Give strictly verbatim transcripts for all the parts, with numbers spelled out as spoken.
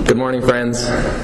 Good morning, friends.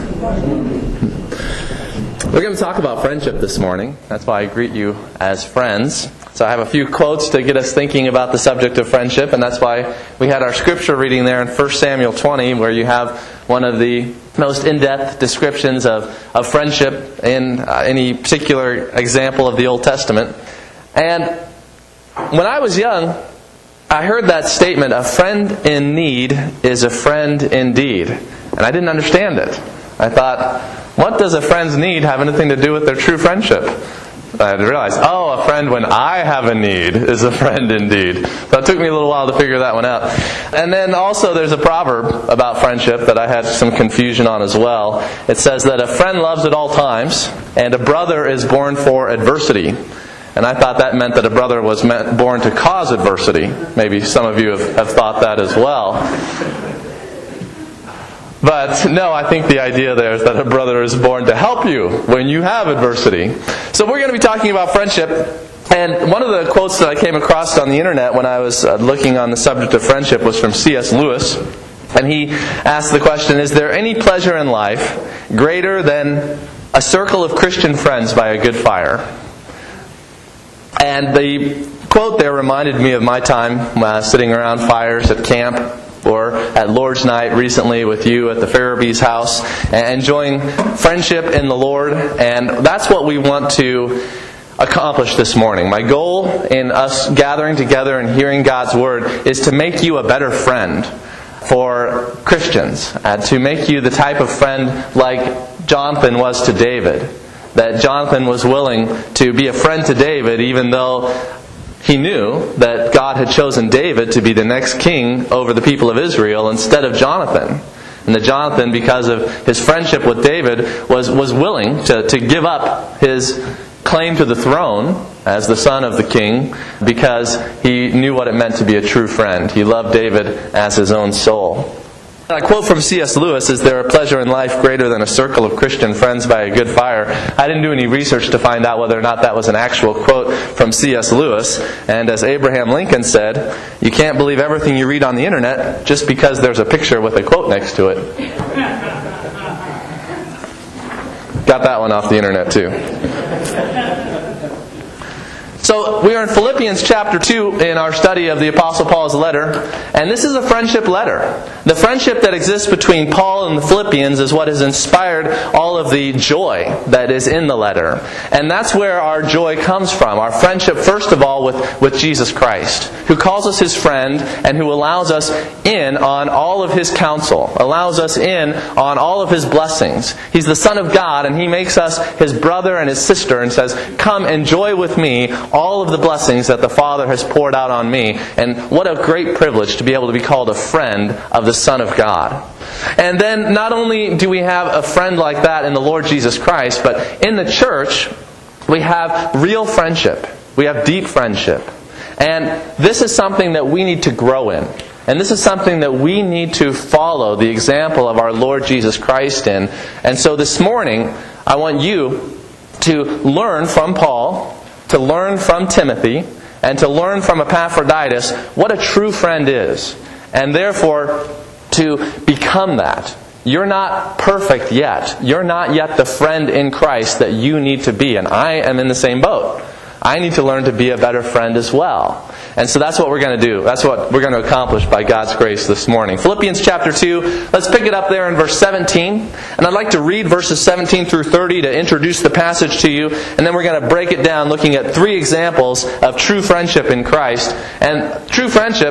We're going to talk about friendship this morning. That's why I greet you as friends. So I have a few quotes to get us thinking about the subject of friendship, and that's why we had our scripture reading there in First Samuel twenty, where you have one of the most in-depth descriptions of, of friendship in uh, any particular example of the Old Testament. And when I was young, I heard that statement, "A friend in need is a friend indeed." And I didn't understand it. I thought, what does a friend's need have anything to do with their true friendship? I had to realize, oh, a friend when I have a need is a friend indeed. So it took me a little while to figure that one out. And then also there's a proverb about friendship that I had some confusion on as well. It says that a friend loves at all times, and a brother is born for adversity. And I thought that meant that a brother was meant, born to cause adversity. Maybe some of you have, have thought that as well. But no, I think the idea there is that a brother is born to help you when you have adversity. So we're going to be talking about friendship. And one of the quotes that I came across on the internet when I was looking on the subject of friendship was from C S Lewis. And he asked the question, is there any pleasure in life greater than a circle of Christian friends by a good fire? And the quote there reminded me of my time uh, sitting around fires at camp, or at Lord's Night recently with you at the Farabee's house, and enjoying friendship in the Lord. And that's what we want to accomplish this morning. My goal in us gathering together and hearing God's Word is to make you a better friend for Christians, uh, to make you the type of friend like Jonathan was to David. That Jonathan was willing to be a friend to David even though he knew that God had chosen David to be the next king over the people of Israel instead of Jonathan. And that Jonathan, because of his friendship with David, was, was willing to, to give up his claim to the throne as the son of the king because he knew what it meant to be a true friend. He loved David as his own soul. A quote from C S Lewis, "Is there a pleasure in life greater than a circle of Christian friends by a good fire?" I didn't do any research to find out whether or not that was an actual quote from C S Lewis. And as Abraham Lincoln said, you can't believe everything you read on the internet just because there's a picture with a quote next to it. Got that one off the internet too. So we are in Philippians chapter two in our study of the Apostle Paul's letter. And this is a friendship letter. The friendship that exists between Paul and the Philippians is what has inspired all of the joy that is in the letter. And that's where our joy comes from. Our friendship, first of all, with, with Jesus Christ, who calls us His friend and who allows us in on all of His counsel, allows us in on all of His blessings. He's the Son of God, and He makes us His brother and His sister and says, come enjoy with me all of the blessings that the Father has poured out on me. And what a great privilege to be able to be called a friend of the Son of God. And then not only do we have a friend like that in the Lord Jesus Christ, but in the church we have real friendship. We have deep friendship. And this is something that we need to grow in. And this is something that we need to follow the example of our Lord Jesus Christ in. And so this morning, I want you to learn from Paul, to learn from Timothy, and to learn from Epaphroditus what a true friend is. And therefore, to become that. You're not perfect yet. You're not yet the friend in Christ that you need to be. And I am in the same boat. I need to learn to be a better friend as well. And so that's what we're going to do. That's what we're going to accomplish by God's grace this morning. Philippians chapter two, let's pick it up there in verse seventeen. And I'd like to read verses seventeen through thirty to introduce the passage to you. And then we're going to break it down looking at three examples of true friendship in Christ. And true friendship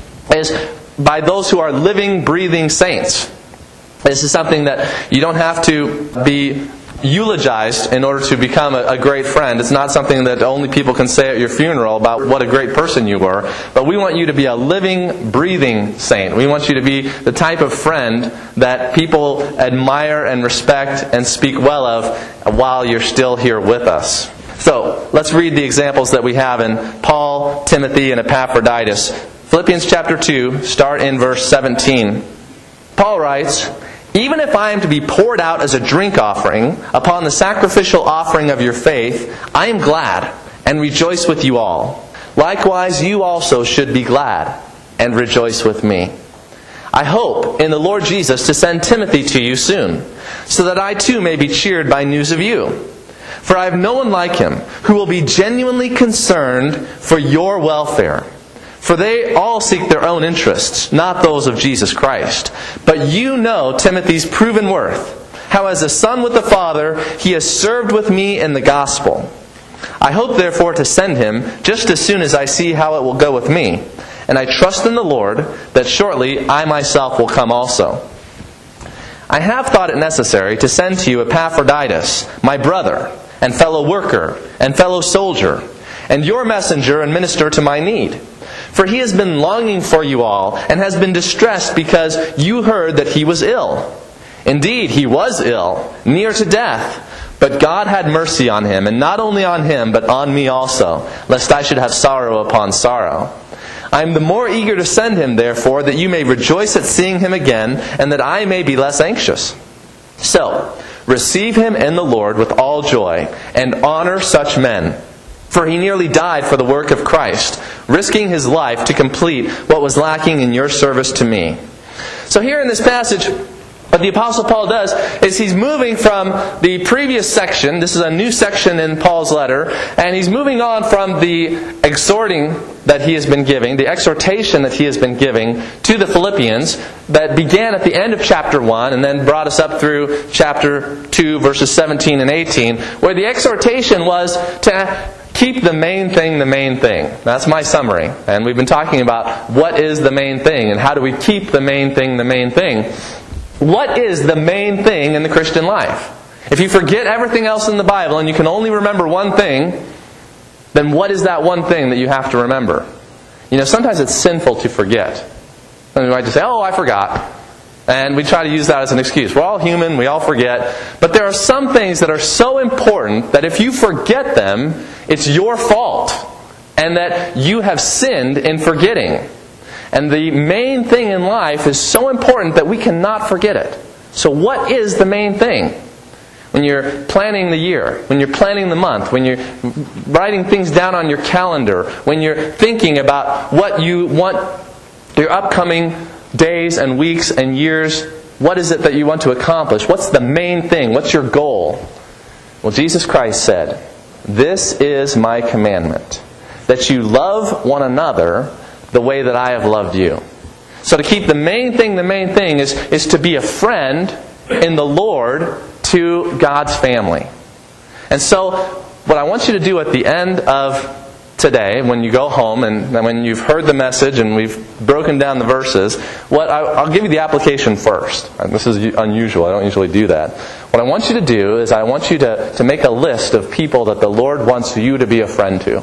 is by those who are living, breathing saints. This is something that you don't have to be eulogized in order to become a, a great friend. It's not something that only people can say at your funeral about what a great person you were. But we want you to be a living, breathing saint. We want you to be the type of friend that people admire and respect and speak well of while you're still here with us. So, let's read the examples that we have in Paul, Timothy, and Epaphroditus. Philippians chapter two, start in verse seventeen. Paul writes, "Even if I am to be poured out as a drink offering upon the sacrificial offering of your faith, I am glad and rejoice with you all. Likewise, you also should be glad and rejoice with me. I hope in the Lord Jesus to send Timothy to you soon, so that I too may be cheered by news of you. For I have no one like him who will be genuinely concerned for your welfare. For they all seek their own interests, not those of Jesus Christ. But you know Timothy's proven worth, how as a son with the Father he has served with me in the gospel. I hope therefore to send him just as soon as I see how it will go with me. And I trust in the Lord that shortly I myself will come also. I have thought it necessary to send to you Epaphroditus, my brother, and fellow worker, and fellow soldier, and your messenger and minister to my need. For he has been longing for you all, and has been distressed because you heard that he was ill. Indeed, he was ill, near to death. But God had mercy on him, and not only on him, but on me also, lest I should have sorrow upon sorrow. I am the more eager to send him, therefore, that you may rejoice at seeing him again, and that I may be less anxious. So, receive him in the Lord with all joy, and honor such men. For he nearly died for the work of Christ, risking his life to complete what was lacking in your service to me. So here in this passage, what the Apostle Paul does is he's moving from the previous section. This is a new section in Paul's letter. And he's moving on from the exhorting that he has been giving, the exhortation that he has been giving to the Philippians that began at the end of chapter one and then brought us up through chapter two, verses seventeen and eighteen, where the exhortation was to keep the main thing the main thing. That's my summary. And we've been talking about what is the main thing and how do we keep the main thing the main thing. What is the main thing in the Christian life? If you forget everything else in the Bible and you can only remember one thing, then what is that one thing that you have to remember? You know, sometimes it's sinful to forget. And we might just say, oh, I forgot. And we try to use that as an excuse. We're all human, we all forget. But there are some things that are so important that if you forget them, it's your fault. And that you have sinned in forgetting. And the main thing in life is so important that we cannot forget it. So what is the main thing? When you're planning the year, when you're planning the month, when you're writing things down on your calendar, when you're thinking about what you want your upcoming days and weeks and years, what is it that you want to accomplish? What's the main thing? What's your goal? Well, Jesus Christ said, "This is my commandment, that you love one another the way that I have loved you." So to keep the main thing the main thing is, is to be a friend in the Lord to God's family. And so what I want you to do at the end of today, when you go home and when you've heard the message and we've broken down the verses, what I, I'll give you the application first. And this is unusual. I don't usually do that. What I want you to do is I want you to, to make a list of people that the Lord wants you to be a friend to.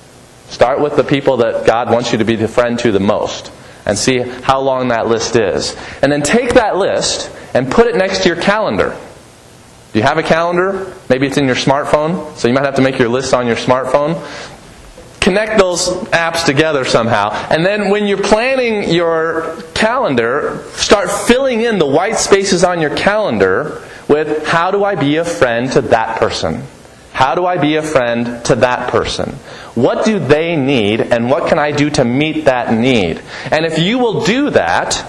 Start with the people that God wants you to be the friend to the most and see how long that list is. And then take that list and put it next to your calendar. Do you have a calendar? Maybe it's in your smartphone, so you might have to make your list on your smartphone. Connect those apps together somehow. And then when you're planning your calendar, start filling in the white spaces on your calendar with, how do I be a friend to that person? How do I be a friend to that person? What do they need, and what can I do to meet that need? And if you will do that,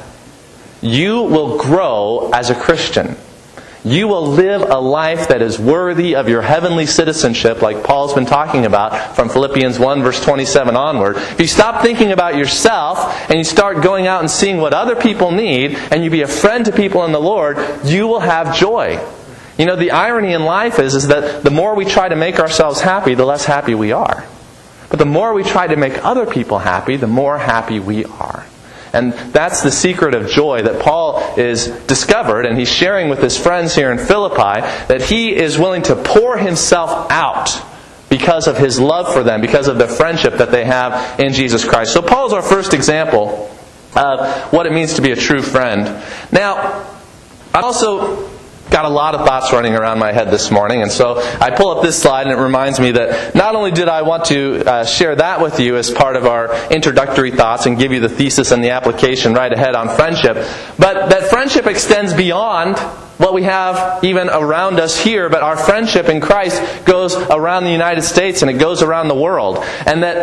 you will grow as a Christian. You will live a life that is worthy of your heavenly citizenship, like Paul's been talking about from Philippians one, verse twenty-seven onward. If you stop thinking about yourself and you start going out and seeing what other people need, and you be a friend to people in the Lord, you will have joy. You know, the irony in life is, is that the more we try to make ourselves happy, the less happy we are. But the more we try to make other people happy, the more happy we are. And that's the secret of joy that Paul is discovered, and he's sharing with his friends here in Philippi, that he is willing to pour himself out because of his love for them, because of the friendship that they have in Jesus Christ. So Paul's our first example of what it means to be a true friend. Now, I also got a lot of thoughts running around my head this morning, and so I pull up this slide and it reminds me that not only did I want to uh, share that with you as part of our introductory thoughts and give you the thesis and the application right ahead on friendship, but that friendship extends beyond what we have even around us here, but our friendship in Christ goes around the United States and it goes around the world. And that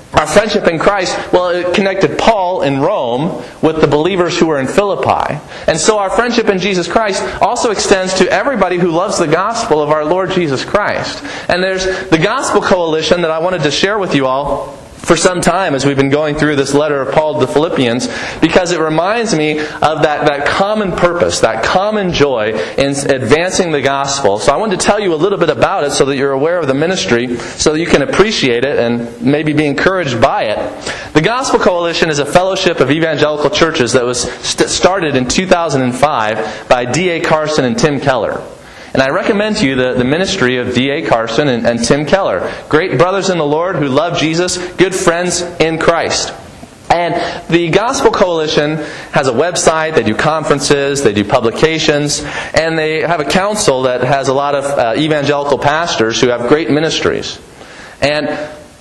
Our friendship in Christ, well, it connected Paul in Rome with the believers who were in Philippi. And so our friendship in Jesus Christ also extends to everybody who loves the gospel of our Lord Jesus Christ. And there's the Gospel Coalition that I wanted to share with you all for some time as we've been going through this letter of Paul to the Philippians, because it reminds me of that, that common purpose, that common joy in advancing the gospel. So I wanted to tell you a little bit about it so that you're aware of the ministry, so that you can appreciate it and maybe be encouraged by it. The Gospel Coalition is a fellowship of evangelical churches that was st- started in two thousand five by D A Carson and Tim Keller. And I recommend to you the, the ministry of D A Carson and, and Tim Keller. Great brothers in the Lord who love Jesus, good friends in Christ. And the Gospel Coalition has a website, they do conferences, they do publications, and they have a council that has a lot of uh, evangelical pastors who have great ministries. And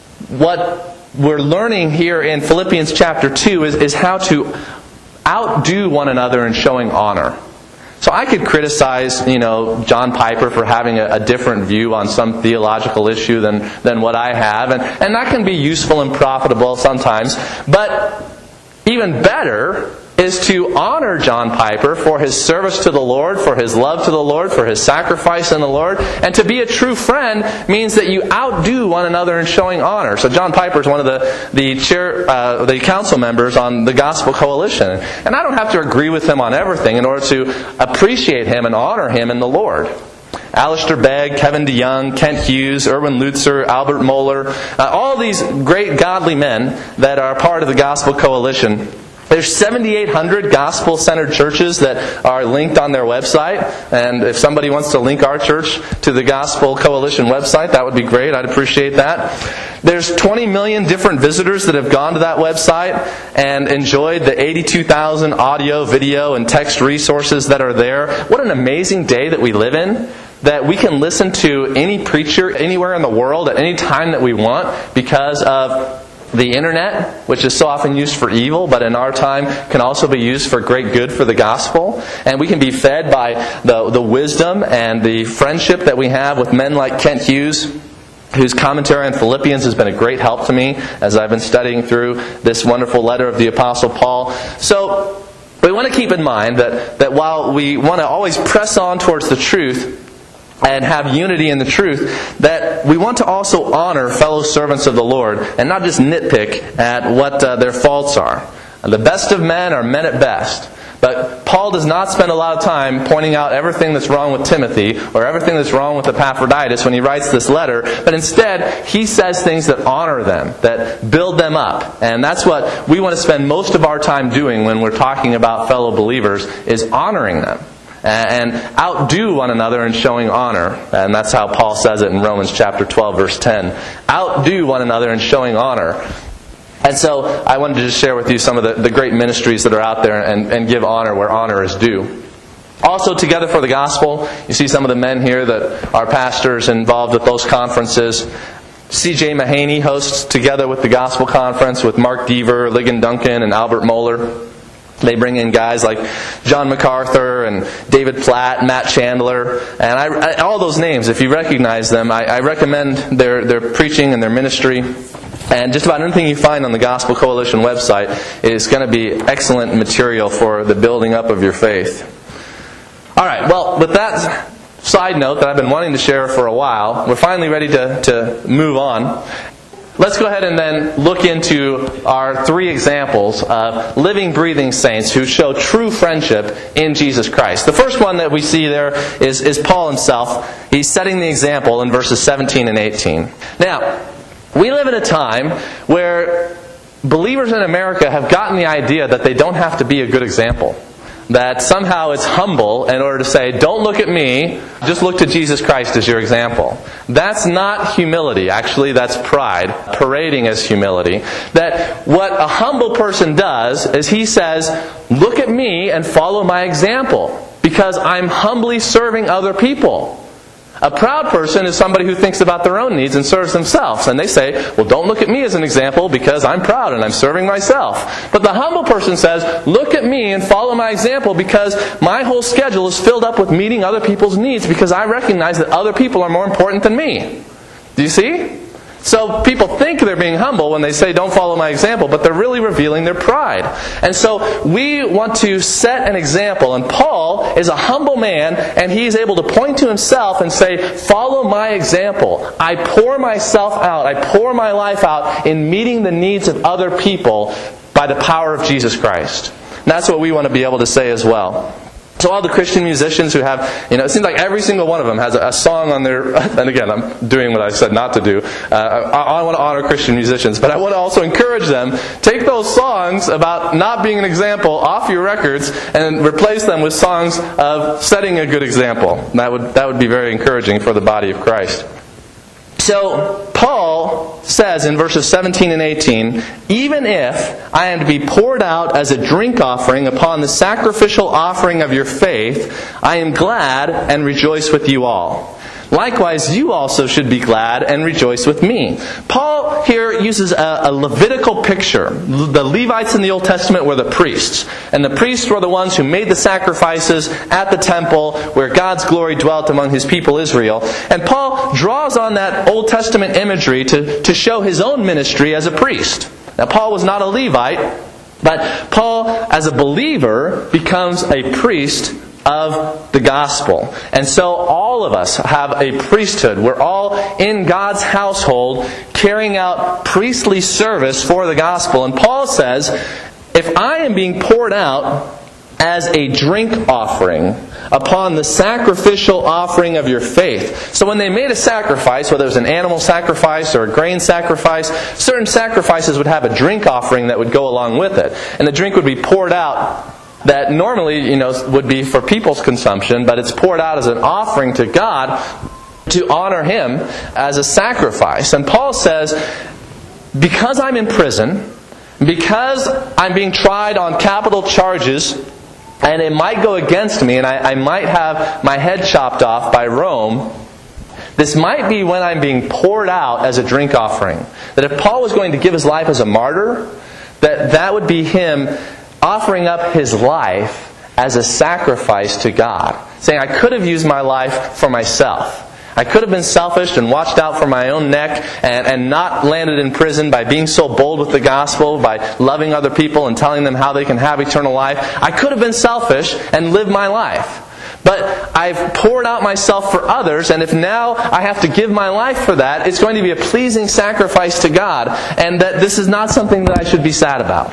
what we're learning here in Philippians chapter two is, is how to outdo one another in showing honor. So I could criticize, you know, John Piper for having a, a different view on some theological issue than, than what I have. And, and that can be useful and profitable sometimes. But even better is to honor John Piper for his service to the Lord, for his love to the Lord, for his sacrifice in the Lord. And to be a true friend means that you outdo one another in showing honor. So John Piper is one of the the chair, uh, the council members on the Gospel Coalition, and I don't have to agree with him on everything in order to appreciate him and honor him in the Lord. Alistair Begg, Kevin DeYoung, Kent Hughes, Erwin Lutzer, Albert Mohler, uh, all these great godly men that are part of the Gospel Coalition. There's seventy-eight hundred gospel-centered churches that are linked on their website. And if somebody wants to link our church to the Gospel Coalition website, that would be great. I'd appreciate that. There's twenty million different visitors that have gone to that website and enjoyed the eighty-two thousand audio, video, and text resources that are there. What an amazing day that we live in, that we can listen to any preacher anywhere in the world at any time that we want because of the internet, which is so often used for evil, but in our time can also be used for great good for the gospel. And we can be fed by the, the wisdom and the friendship that we have with men like Kent Hughes, whose commentary on Philippians has been a great help to me as I've been studying through this wonderful letter of the Apostle Paul. So we want to keep in mind that, that while we want to always press on towards the truth and have unity in the truth, that we want to also honor fellow servants of the Lord and not just nitpick at what uh, their faults are. And the best of men are men at best. But Paul does not spend a lot of time pointing out everything that's wrong with Timothy or everything that's wrong with Epaphroditus when he writes this letter. But instead, he says things that honor them, that build them up. And that's what we want to spend most of our time doing when we're talking about fellow believers, is honoring them. And outdo one another in showing honor. And that's how Paul says it in Romans chapter twelve, verse ten. Outdo one another in showing honor. And so I wanted to just share with you some of the, the great ministries that are out there and, and give honor where honor is due. Also, Together for the Gospel, you see some of the men here that are pastors involved with those conferences. C J Mahaney hosts Together with the Gospel Conference with Mark Deaver, Ligon Duncan, and Albert Mohler. They bring in guys like John MacArthur and David Platt, Matt Chandler, and I, I, all those names, if you recognize them, I, I recommend their, their preaching and their ministry. And just about anything you find on the Gospel Coalition website is going to be excellent material for the building up of your faith. All right, well, with that side note that I've been wanting to share for a while, we're finally ready to, to move on. Let's go ahead and then look into our three examples of living, breathing saints who show true friendship in Jesus Christ. The first one that we see there is, is Paul himself. He's setting the example in verses seventeen and eighteen. Now, we live in a time where believers in America have gotten the idea that they don't have to be a good example. That somehow it's humble in order to say, don't look at me, just look to Jesus Christ as your example. That's not humility. Actually, that's pride, parading as humility. That what a humble person does is he says, look at me and follow my example, because I'm humbly serving other people. A proud person is somebody who thinks about their own needs and serves themselves. And they say, well, don't look at me as an example because I'm proud and I'm serving myself. But the humble person says, look at me and follow my example because my whole schedule is filled up with meeting other people's needs because I recognize that other people are more important than me. Do you see? So people think they're being humble when they say, don't follow my example, but they're really revealing their pride. And so we want to set an example. And Paul is a humble man, and he's able to point to himself and say, follow my example. I pour myself out. I pour my life out in meeting the needs of other people by the power of Jesus Christ. And that's what we want to be able to say as well. So all the Christian musicians who have, you know, it seems like every single one of them has a, a song on their, and again, I'm doing what I said not to do. Uh, I, I want to honor Christian musicians, but I want to also encourage them, take those songs about not being an example off your records and replace them with songs of setting a good example. That would, that would be very encouraging for the body of Christ. So, Paul says in verses seventeen and eighteen, even if I am to be poured out as a drink offering upon the sacrificial offering of your faith, I am glad and rejoice with you all. Likewise, you also should be glad and rejoice with me. Paul here uses a, a Levitical picture. The Levites in the Old Testament were the priests. And the priests were the ones who made the sacrifices at the temple where God's glory dwelt among His people Israel. And Paul draws on that Old Testament imagery to, to show his own ministry as a priest. Now, Paul was not a Levite, but Paul, as a believer, becomes a priest of the gospel. And so all of us have a priesthood. We're all in God's household carrying out priestly service for the gospel. And Paul says, if I am being poured out as a drink offering upon the sacrificial offering of your faith. So when they made a sacrifice, whether it was an animal sacrifice or a grain sacrifice, certain sacrifices would have a drink offering that would go along with it. And the drink would be poured out that normally, you know, would be for people's consumption, but it's poured out as an offering to God to honor Him as a sacrifice. And Paul says, because I'm in prison, because I'm being tried on capital charges, and it might go against me, and I, I might have my head chopped off by Rome, this might be when I'm being poured out as a drink offering. That if Paul was going to give his life as a martyr, that that would be him offering up his life as a sacrifice to God. Saying, I could have used my life for myself. I could have been selfish and watched out for my own neck and, and not landed in prison by being so bold with the gospel, by loving other people and telling them how they can have eternal life. I could have been selfish and lived my life. But I've poured out myself for others, and if now I have to give my life for that, it's going to be a pleasing sacrifice to God, and that this is not something that I should be sad about.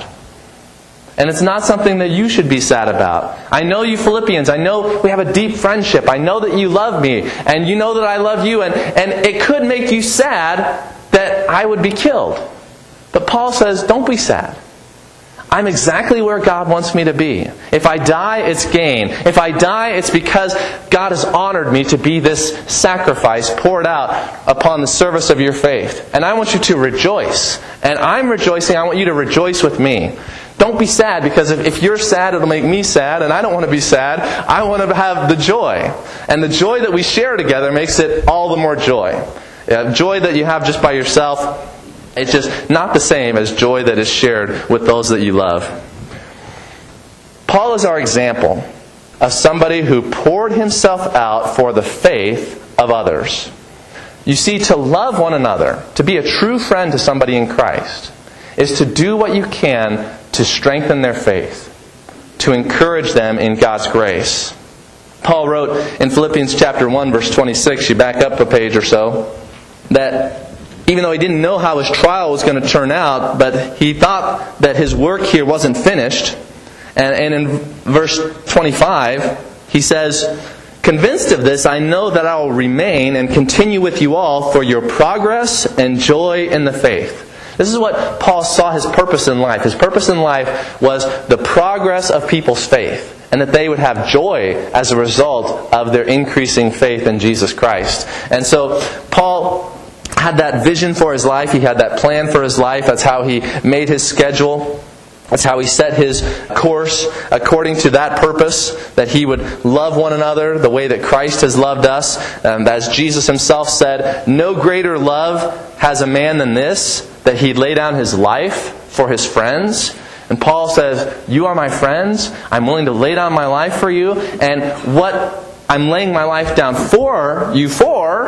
And it's not something that you should be sad about. I know you Philippians. I know we have a deep friendship. I know that you love me. And you know that I love you. And, and it could make you sad that I would be killed. But Paul says, don't be sad. I'm exactly where God wants me to be. If I die, it's gain. If I die, it's because God has honored me to be this sacrifice poured out upon the service of your faith. And I want you to rejoice. And I'm rejoicing. I want you to rejoice with me. Don't be sad, because if, if you're sad, it'll make me sad, and I don't want to be sad. I want to have the joy. And the joy that we share together makes it all the more joy. Yeah, joy that you have just by yourself, it's just not the same as joy that is shared with those that you love. Paul is our example of somebody who poured himself out for the faith of others. You see, to love one another, to be a true friend to somebody in Christ, is to do what you can to strengthen their faith, to encourage them in God's grace. Paul wrote in Philippians chapter one, verse twenty-six, you back up a page or so, that even though he didn't know how his trial was going to turn out, but he thought that his work here wasn't finished. And, and in verse twenty-five, he says, convinced of this, I know that I will remain and continue with you all for your progress and joy in the faith. This is what Paul saw his purpose in life. His purpose in life was the progress of people's faith, and that they would have joy as a result of their increasing faith in Jesus Christ. And so Paul had that vision for his life. He had that plan for his life. That's how he made his schedule. That's how he set his course according to that purpose, that he would love one another the way that Christ has loved us. Um, as Jesus himself said, no greater love has a man than this, that he lay down his life for his friends. And Paul says, you are my friends. I'm willing to lay down my life for you. And what I'm laying my life down for you for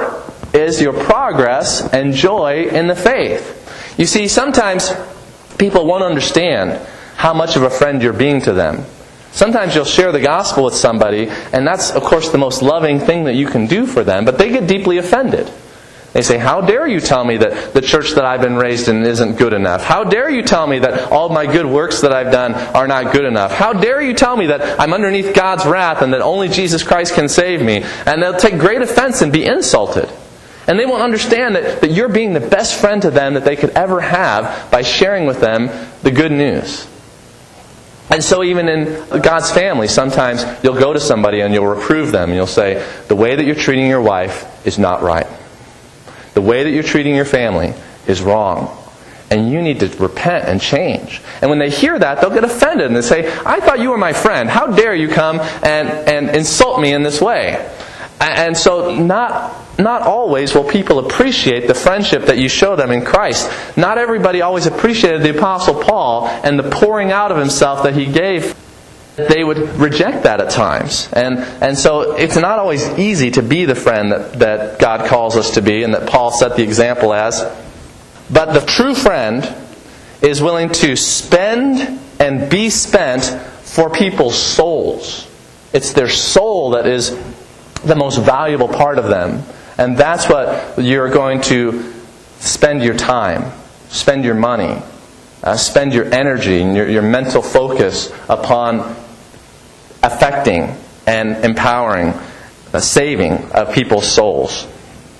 is your progress and joy in the faith. You see, sometimes people won't understand how much of a friend you're being to them. Sometimes you'll share the gospel with somebody, and that's, of course, the most loving thing that you can do for them, but they get deeply offended. They say, how dare you tell me that the church that I've been raised in isn't good enough? How dare you tell me that all my good works that I've done are not good enough? How dare you tell me that I'm underneath God's wrath and that only Jesus Christ can save me? And they'll take great offense and be insulted. And they won't understand that, that you're being the best friend to them that they could ever have by sharing with them the good news. And so even in God's family, sometimes you'll go to somebody and you'll reprove them. And you'll say, the way that you're treating your wife is not right. The way that you're treating your family is wrong. And you need to repent and change. And when they hear that, they'll get offended. And they say, I thought you were my friend. How dare you come and, and insult me in this way? And so not, not always will people appreciate the friendship that you show them in Christ. Not everybody always appreciated the Apostle Paul and the pouring out of himself that he gave. They would reject that at times. And and so it's not always easy to be the friend that, that God calls us to be and that Paul set the example as. But the true friend is willing to spend and be spent for people's souls. It's their soul that is the most valuable part of them. And that's what you're going to spend your time, spend your money, uh, spend your energy and your, your mental focus upon affecting and empowering, uh, saving of people's souls.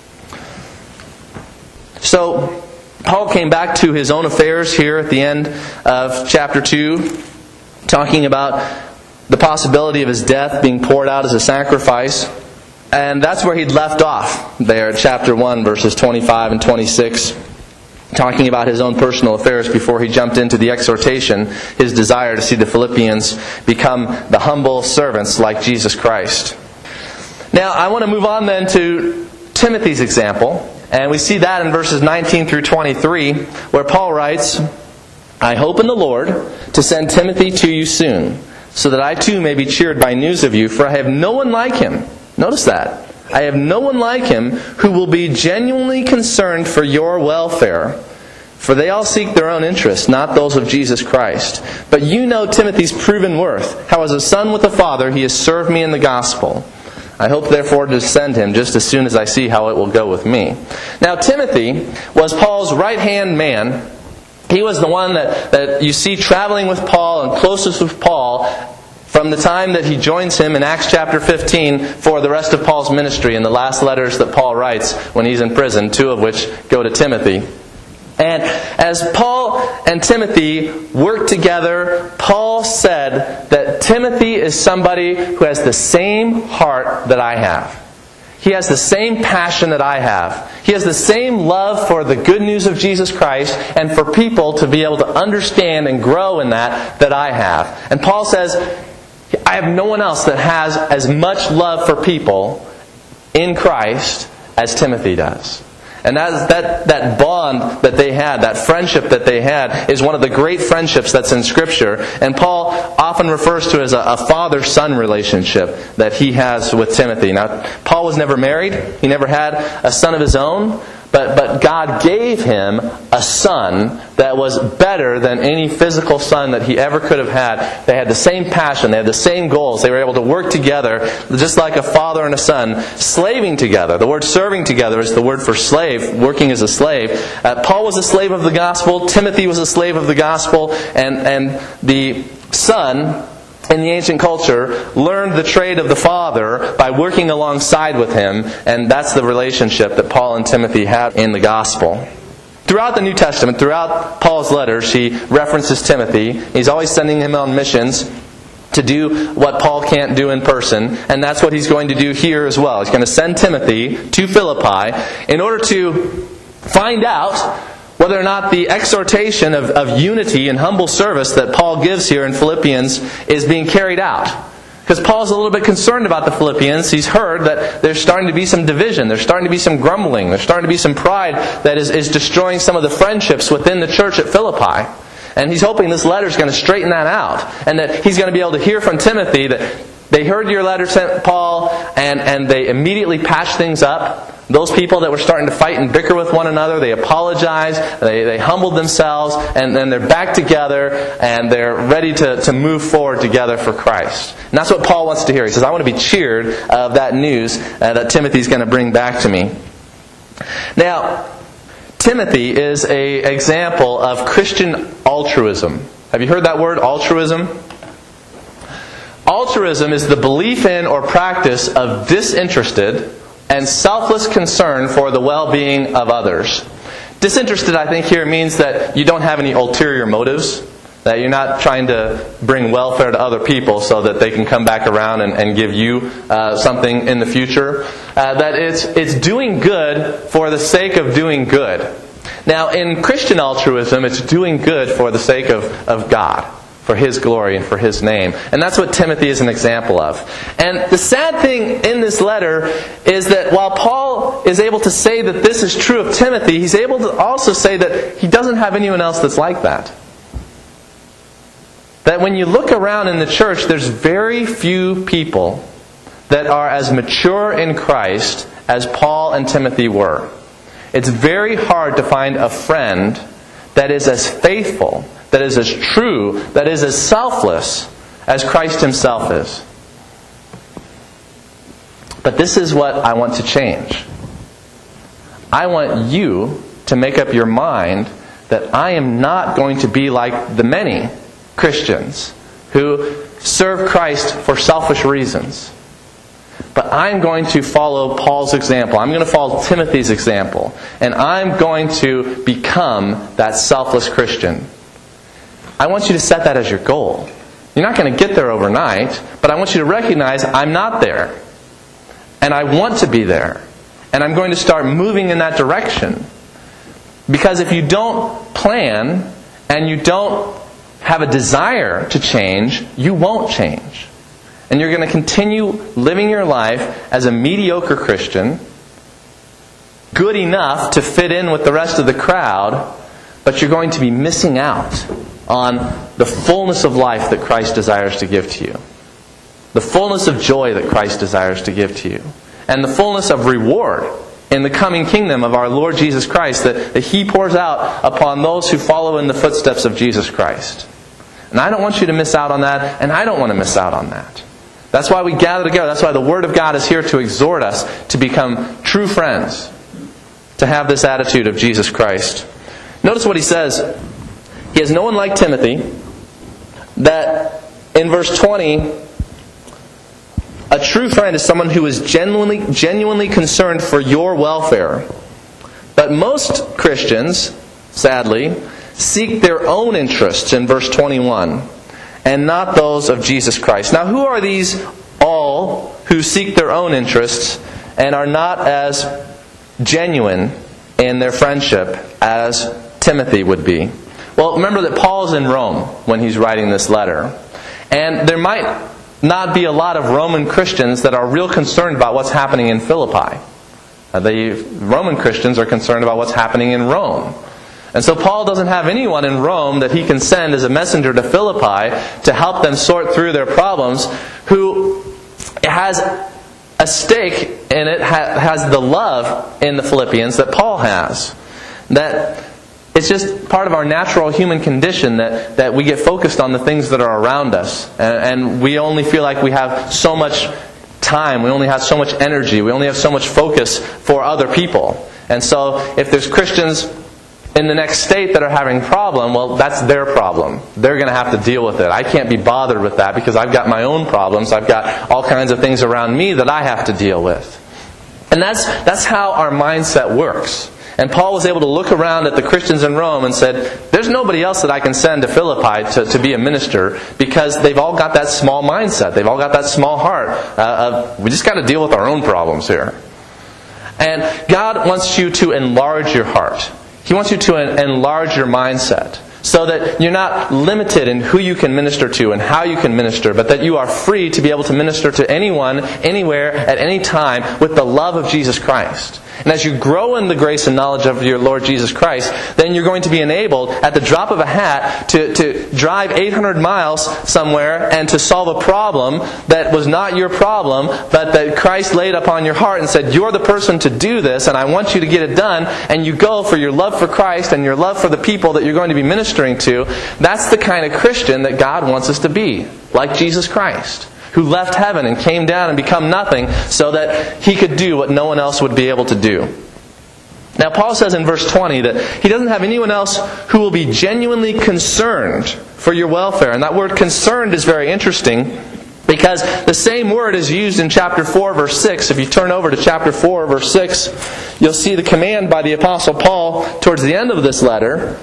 So, Paul came back to his own affairs here at the end of chapter two, talking about the possibility of his death being poured out as a sacrifice. And that's where he'd left off there at chapter one, verses twenty-five and twenty-six, talking about his own personal affairs before he jumped into the exhortation, his desire to see the Philippians become the humble servants like Jesus Christ. Now, I want to move on then to Timothy's example. And we see that in verses nineteen through twenty-three, where Paul writes, I hope in the Lord to send Timothy to you soon, so that I too may be cheered by news of you, for I have no one like him. Notice that. I have no one like him who will be genuinely concerned for your welfare. For they all seek their own interests, not those of Jesus Christ. But you know Timothy's proven worth, how as a son with a father he has served me in the gospel. I hope therefore to send him just as soon as I see how it will go with me. Now Timothy was Paul's right-hand man. He was the one that, that you see traveling with Paul and closest with Paul from the time that he joins him in Acts chapter fifteen for the rest of Paul's ministry and the last letters that Paul writes when he's in prison, two of which go to Timothy. And as Paul and Timothy worked together, Paul said that Timothy is somebody who has the same heart that I have. He has the same passion that I have. He has the same love for the good news of Jesus Christ and for people to be able to understand and grow in that that I have. And Paul says, I have no one else that has as much love for people in Christ as Timothy does. And that, that, that bond that they had, that friendship that they had, is one of the great friendships that's in Scripture. And Paul often refers to it as a, a father-son relationship that he has with Timothy. Now, Paul was never married. He never had a son of his own. But, but God gave him a son that was better than any physical son that he ever could have had. They had the same passion. They had the same goals. They were able to work together just like a father and a son, slaving together. The word serving together is the word for slave, working as a slave. Uh, Paul was a slave of the gospel. Timothy was a slave of the gospel. And, and the son in the ancient culture learned the trade of the father by working alongside with him, and that's the relationship that Paul and Timothy have in the gospel. Throughout the New Testament, throughout Paul's letters, he references Timothy. He's always sending him on missions to do what Paul can't do in person, and that's what he's going to do here as well. He's going to send Timothy to Philippi in order to find out whether or not the exhortation of, of unity and humble service that Paul gives here in Philippians is being carried out. Because Paul's a little bit concerned about the Philippians. He's heard that there's starting to be some division. There's starting to be some grumbling. There's starting to be some pride that is, is destroying some of the friendships within the church at Philippi. And he's hoping this letter is going to straighten that out. And that he's going to be able to hear from Timothy that they heard your letter sent Paul and, and they immediately patched things up. Those people that were starting to fight and bicker with one another, they apologized, they, they humbled themselves, and then they're back together, and they're ready to, to move forward together for Christ. And that's what Paul wants to hear. He says, I want to be cheered of that news uh, that Timothy's going to bring back to me. Now, Timothy is an example of Christian altruism. Have you heard that word, altruism? Altruism is the belief in or practice of disinterested and selfless concern for the well-being of others. Disinterested, I think, here means that you don't have any ulterior motives, that you're not trying to bring welfare to other people so that they can come back around and, and give you uh, something in the future. Uh, that it's, it's doing good for the sake of doing good. Now, in Christian altruism, it's doing good for the sake of, of God, for His glory and for His name. And that's what Timothy is an example of. And the sad thing in this letter is that while Paul is able to say that this is true of Timothy, he's able to also say that he doesn't have anyone else that's like that. That when you look around in the church, there's very few people that are as mature in Christ as Paul and Timothy were. It's very hard to find a friend that is as faithful, that is as true, that is as selfless as Christ Himself is. But this is what I want to change. I want you to make up your mind that I am not going to be like the many Christians who serve Christ for selfish reasons. But I'm going to follow Paul's example. I'm going to follow Timothy's example. And I'm going to become that selfless Christian. I want you to set that as your goal. You're not going to get there overnight, but I want you to recognize I'm not there. And I want to be there. And I'm going to start moving in that direction. Because if you don't plan and you don't have a desire to change, you won't change. And you're going to continue living your life as a mediocre Christian, good enough to fit in with the rest of the crowd, but you're going to be missing out on the fullness of life that Christ desires to give to you. The fullness of joy that Christ desires to give to you. And the fullness of reward in the coming kingdom of our Lord Jesus Christ that, that He pours out upon those who follow in the footsteps of Jesus Christ. And I don't want you to miss out on that, and I don't want to miss out on that. That's why we gather together. That's why the Word of God is here to exhort us to become true friends, to have this attitude of Jesus Christ. Notice what he says. He has no one like Timothy, that in verse twenty, a true friend is someone who is genuinely, genuinely concerned for your welfare. But most Christians, sadly, seek their own interests in verse twenty-one, and not those of Jesus Christ. Now, who are these all who seek their own interests and are not as genuine in their friendship as Timothy would be? Well, remember that Paul's in Rome when he's writing this letter. And there might not be a lot of Roman Christians that are real concerned about what's happening in Philippi. Uh, the Roman Christians are concerned about what's happening in Rome. And so Paul doesn't have anyone in Rome that he can send as a messenger to Philippi to help them sort through their problems, who has a stake in it, has the love in the Philippians that Paul has. That it's just part of our natural human condition that, that we get focused on the things that are around us. And, and we only feel like we have so much time, we only have so much energy, we only have so much focus for other people. And so if there's Christians in the next state that are having a problem, well, that's their problem. They're going to have to deal with it. I can't be bothered with that because I've got my own problems. I've got all kinds of things around me that I have to deal with. And that's that's how our mindset works. And Paul was able to look around at the Christians in Rome and said, there's nobody else that I can send to Philippi to, to be a minister, because they've all got that small mindset. They've all got that small heart uh, of, we just got to deal with our own problems here. And God wants you to enlarge your heart. He wants you to enlarge your mindset so that you're not limited in who you can minister to and how you can minister, but that you are free to be able to minister to anyone, anywhere, at any time with the love of Jesus Christ. And as you grow in the grace and knowledge of your Lord Jesus Christ, then you're going to be enabled at the drop of a hat to, to drive eight hundred miles somewhere and to solve a problem that was not your problem, but that Christ laid upon your heart and said, you're the person to do this and I want you to get it done. And you go for your love for Christ and your love for the people that you're going to be ministering to. That's the kind of Christian that God wants us to be, like Jesus Christ, who left heaven and came down and become nothing so that He could do what no one else would be able to do. Now Paul says in verse twenty that he doesn't have anyone else who will be genuinely concerned for your welfare. And that word concerned is very interesting, because the same word is used in chapter four, verse six. If you turn over to chapter four, verse six, you'll see the command by the Apostle Paul towards the end of this letter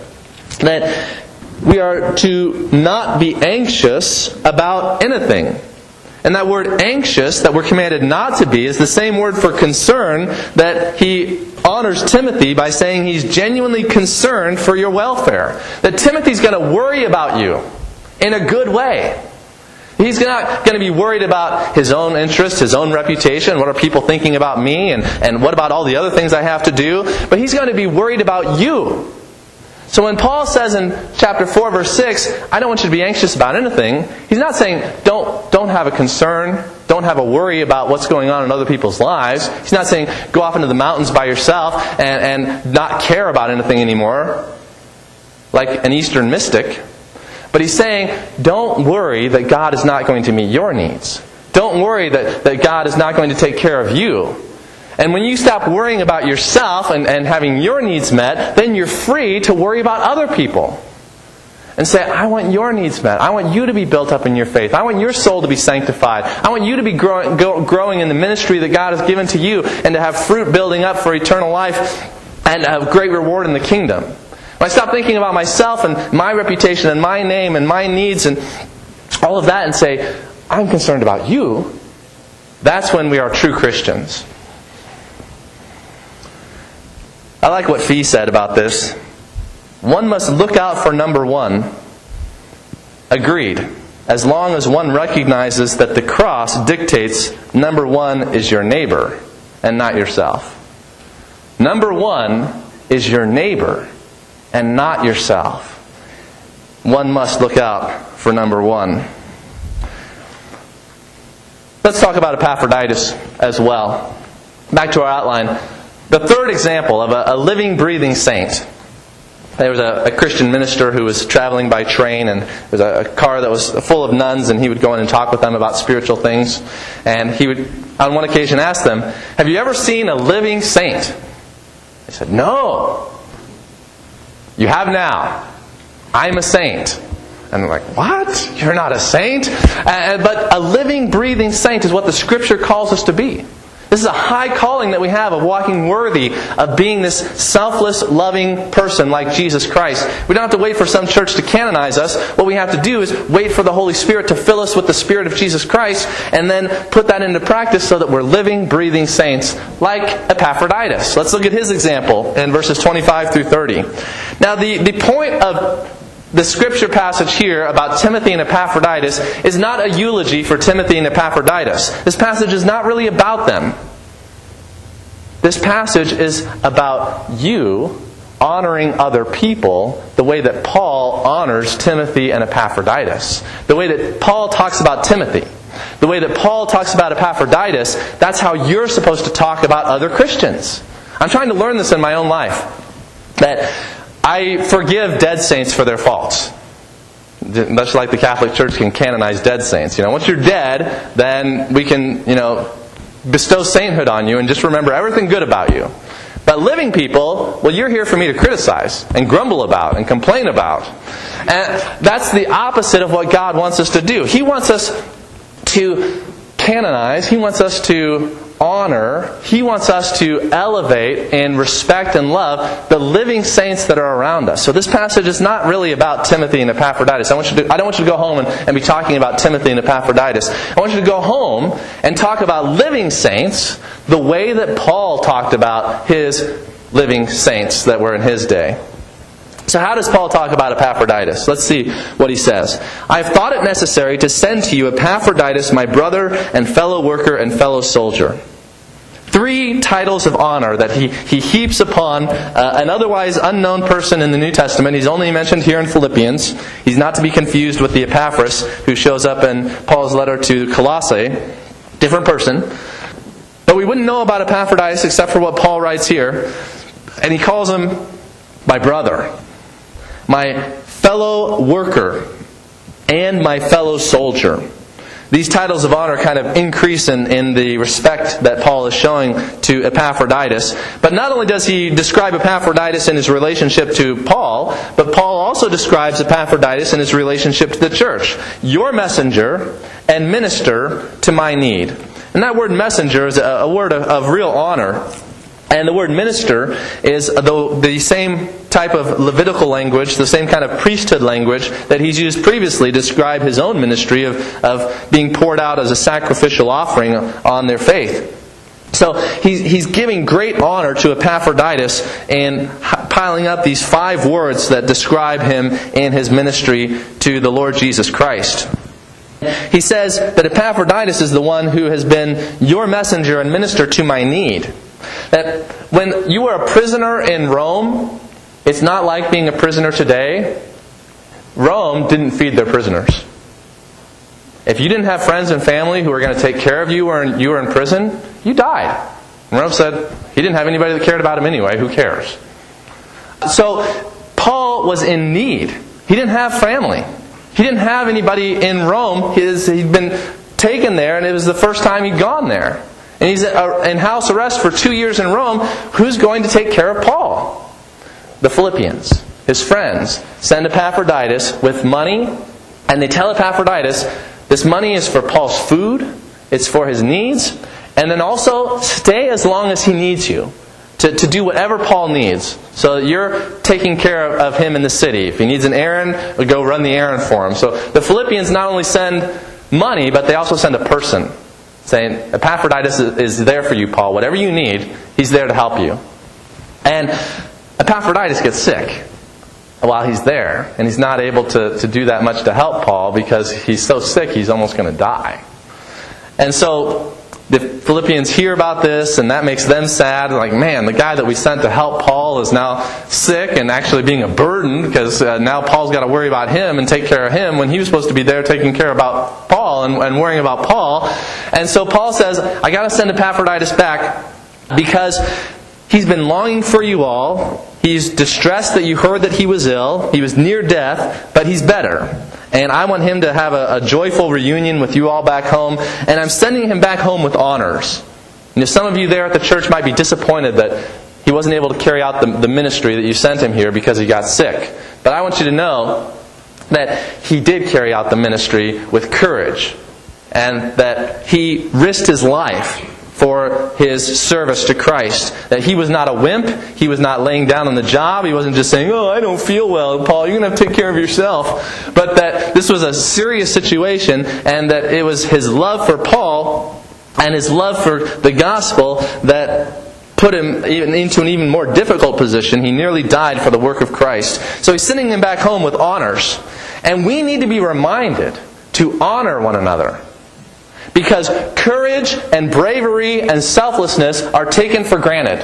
that we are to not be anxious about anything. And that word anxious that we're commanded not to be is the same word for concern that he honors Timothy by saying he's genuinely concerned for your welfare. That Timothy's going to worry about you in a good way. He's not going to be worried about his own interest, his own reputation, what are people thinking about me, and, and what about all the other things I have to do. But he's going to be worried about you. So when Paul says in chapter four, verse six, I don't want you to be anxious about anything, he's not saying don't, don't have a concern, don't have a worry about what's going on in other people's lives. He's not saying go off into the mountains by yourself and, and not care about anything anymore, like an Eastern mystic. But he's saying, don't worry that God is not going to meet your needs. Don't worry that, that God is not going to take care of you. And when you stop worrying about yourself and, and having your needs met, then you're free to worry about other people. And say, I want your needs met. I want you to be built up in your faith. I want your soul to be sanctified. I want you to be growing, go, growing in the ministry that God has given to you and to have fruit building up for eternal life and have great reward in the kingdom. When I stop thinking about myself and my reputation and my name and my needs and all of that and say, I'm concerned about you, that's when we are true Christians. I like what Fee said about this. One must look out for number one. Agreed. As long as one recognizes that the cross dictates number one is your neighbor and not yourself. Number one is your neighbor and not yourself. One must look out for number one. Let's talk about Epaphroditus as well. Back to our outline. The third example of a, a living, breathing saint. There was a, a Christian minister who was traveling by train, and there was a, a car that was full of nuns, and he would go in and talk with them about spiritual things. And he would, on one occasion, ask them, have you ever seen a living saint? They said, no. You have now. I'm a saint. And they're like, what? You're not a saint? Uh, but a living, breathing saint is what the Scripture calls us to be. This is a high calling that we have of walking worthy of being this selfless, loving person like Jesus Christ. We don't have to wait for some church to canonize us. What we have to do is wait for the Holy Spirit to fill us with the Spirit of Jesus Christ and then put that into practice so that we're living, breathing saints like Epaphroditus. Let's look at his example in verses twenty-five through thirty. Now, the, the point of the scripture passage here about Timothy and Epaphroditus is not a eulogy for Timothy and Epaphroditus. This passage is not really about them. This passage is about you honoring other people the way that Paul honors Timothy and Epaphroditus. The way that Paul talks about Timothy. The way that Paul talks about Epaphroditus, that's how you're supposed to talk about other Christians. I'm trying to learn this in my own life. That I forgive dead saints for their faults. Much like the Catholic Church can canonize dead saints. You know, once you're dead, then we can, you know, bestow sainthood on you and just remember everything good about you. But living people, well, you're here for me to criticize and grumble about and complain about. And that's the opposite of what God wants us to do. He wants us to canonize. He wants us to honor. He wants us to elevate and respect and love the living saints that are around us. So this passage is not really about Timothy and Epaphroditus. I want you to, I don't want you to go home and, and be talking about Timothy and Epaphroditus. I want you to go home and talk about living saints the way that Paul talked about his living saints that were in his day. So how does Paul talk about Epaphroditus? Let's see what he says. I have thought it necessary to send to you Epaphroditus, my brother and fellow worker and fellow soldier. Three titles of honor that he, he heaps upon uh, an otherwise unknown person in the New Testament. He's only mentioned here in Philippians. He's not to be confused with the Epaphras who shows up in Paul's letter to Colossae. Different person. But we wouldn't know about Epaphroditus except for what Paul writes here. And he calls him my brother, my fellow worker, and my fellow soldier. These titles of honor kind of increase in, in the respect that Paul is showing to Epaphroditus. But not only does he describe Epaphroditus in his relationship to Paul, but Paul also describes Epaphroditus in his relationship to the church. Your messenger and minister to my need. And that word messenger is a, a word of, of real honor. And the word minister is the, the same type of Levitical language, the same kind of priesthood language that he's used previously to describe his own ministry of, of being poured out as a sacrificial offering on their faith. So he's, he's giving great honor to Epaphroditus and piling up these five words that describe him in his ministry to the Lord Jesus Christ. He says that Epaphroditus is the one who has been your messenger and minister to my need. That when you were a prisoner in Rome, it's not like being a prisoner today. Rome didn't feed their prisoners. If you didn't have friends and family who were going to take care of you when you were in prison, you died. And Rome said he didn't have anybody that cared about him anyway. Who cares? So Paul was in need. He didn't have family. He didn't have anybody in Rome. His, he'd been taken there, and it was the first time he'd gone there. And he's in house arrest for two years in Rome. Who's going to take care of Paul? The Philippians, his friends, send Epaphroditus with money. And they tell Epaphroditus, this money is for Paul's food. It's for his needs. And then also, stay as long as he needs you. To, to do whatever Paul needs. So that you're taking care of, of him in the city. If he needs an errand, we go run the errand for him. So the Philippians not only send money, but they also send a person. Saying, Epaphroditus is there for you, Paul. Whatever you need, he's there to help you. And Epaphroditus gets sick while he's there. And he's not able to, to do that much to help Paul because he's so sick he's almost going to die. And so the Philippians hear about this, and that makes them sad. Like, man, the guy that we sent to help Paul is now sick and actually being a burden because uh, now Paul's got to worry about him and take care of him when he was supposed to be there taking care about Paul and, and worrying about Paul. And so Paul says, I got to send Epaphroditus back because he's been longing for you all. He's distressed that you heard that he was ill. He was near death, but he's better. And I want him to have a, a joyful reunion with you all back home. And I'm sending him back home with honors. You know, some of you there at the church might be disappointed that he wasn't able to carry out the, the ministry that you sent him here because he got sick. But I want you to know that he did carry out the ministry with courage. And that he risked his life for his service to Christ. That he was not a wimp. He was not laying down on the job. He wasn't just saying, oh, I don't feel well, Paul, you're going to have to take care of yourself. But that this was a serious situation, and that it was his love for Paul and his love for the gospel that put him even into an even more difficult position. He nearly died for the work of Christ. So he's sending him back home with honors. And we need to be reminded to honor one another. Because courage and bravery and selflessness are taken for granted.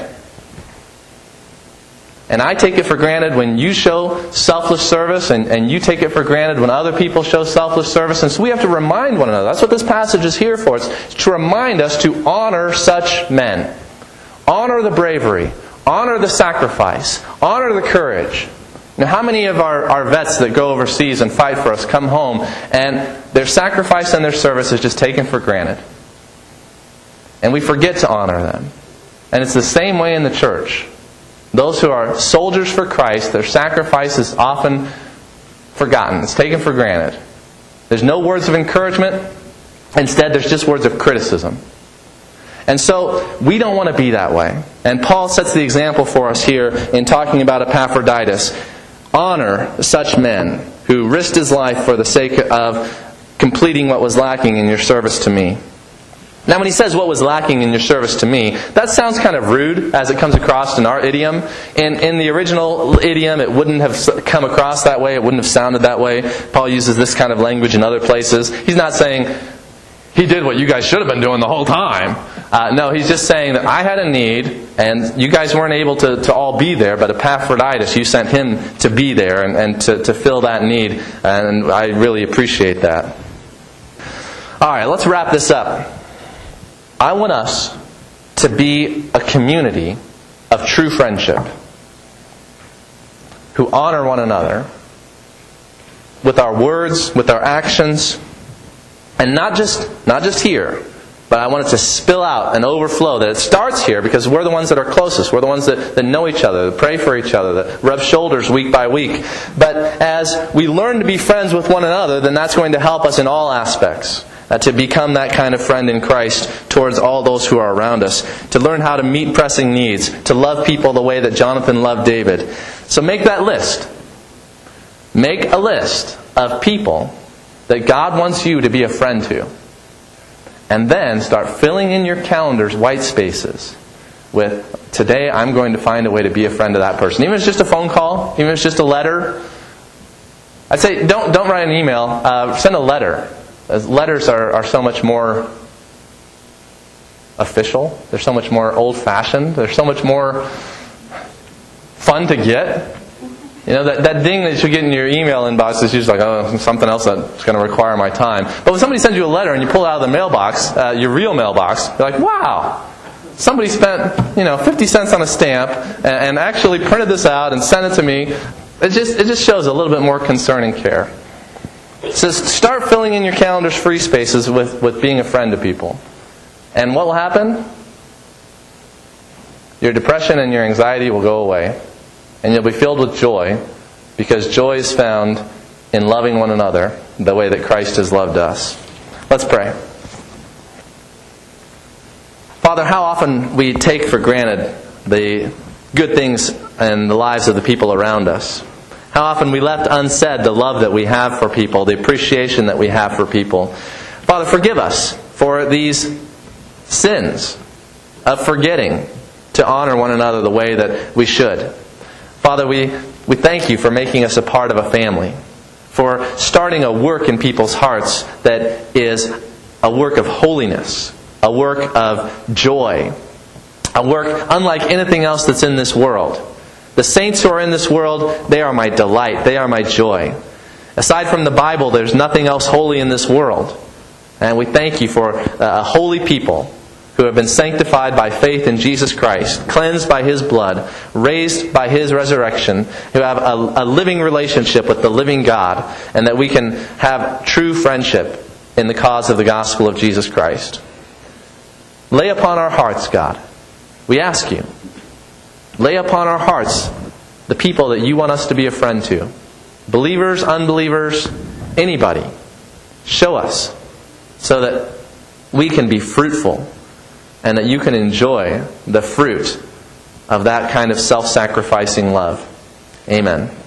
And I take it for granted when you show selfless service, and, and you take it for granted when other people show selfless service. And so we have to remind one another. That's what this passage is here for. It's to remind us to honor such men. Honor the bravery. Honor the sacrifice. Honor the courage. Now, how many of our, our vets that go overseas and fight for us come home and their sacrifice and their service is just taken for granted? And we forget to honor them. And it's the same way in the church. Those who are soldiers for Christ, their sacrifice is often forgotten. It's taken for granted. There's no words of encouragement. Instead, there's just words of criticism. And so, we don't want to be that way. And Paul sets the example for us here in talking about Epaphroditus. Honor such men who risked his life for the sake of completing what was lacking in your service to me. Now when he says, what was lacking in your service to me, that sounds kind of rude as it comes across in our idiom. In, in the original idiom, it wouldn't have come across that way. It wouldn't have sounded that way. Paul uses this kind of language in other places. He's not saying, he did what you guys should have been doing the whole time. Uh, no, he's just saying that I had a need, and you guys weren't able to, to all be there, but Epaphroditus, you sent him to be there and, and to, to fill that need. And I really appreciate that. All right, let's wrap this up. I want us to be a community of true friendship who honor one another with our words, with our actions, and not just not just here, but I want it to spill out and overflow, that it starts here because we're the ones that are closest. We're the ones that, that know each other, that pray for each other, that rub shoulders week by week. But as we learn to be friends with one another, then that's going to help us in all aspects. Uh, to become that kind of friend in Christ towards all those who are around us. To learn how to meet pressing needs. To love people the way that Jonathan loved David. So make that list. Make a list of people that God wants you to be a friend to. And then start filling in your calendar's white spaces with, today I'm going to find a way to be a friend to that person. Even if it's just a phone call, even if it's just a letter. I'd say don't, don't write an email. Uh, send a letter. As letters are, are so much more official. They're so much more old-fashioned. They're so much more fun to get. You know, that, that ding that you get in your email inbox is usually like, oh, something else that's going to require my time. But when somebody sends you a letter and you pull it out of the mailbox, uh, your real mailbox, you're like, wow, somebody spent, you know, fifty cents on a stamp and, and actually printed this out and sent it to me. It just, it just shows a little bit more concern and care. It says, start filling in your calendar's free spaces with, with being a friend to people. And what will happen? Your depression and your anxiety will go away. And you'll be filled with joy, because joy is found in loving one another the way that Christ has loved us. Let's pray. Father, how often we take for granted the good things in the lives of the people around us. How often we left unsaid the love that we have for people, the appreciation that we have for people. Father, forgive us for these sins of forgetting to honor one another the way that we should. Father, we, we thank you for making us a part of a family, for starting a work in people's hearts that is a work of holiness, a work of joy, a work unlike anything else that's in this world. The saints who are in this world, they are my delight. They are my joy. Aside from the Bible, there's nothing else holy in this world. And we thank you for a holy people who have been sanctified by faith in Jesus Christ, cleansed by His blood, raised by His resurrection, who have a, a living relationship with the living God, and that we can have true friendship in the cause of the gospel of Jesus Christ. Lay upon our hearts, God, we ask you, lay upon our hearts the people that you want us to be a friend to. Believers, unbelievers, anybody. Show us so that we can be fruitful and that you can enjoy the fruit of that kind of self-sacrificing love. Amen.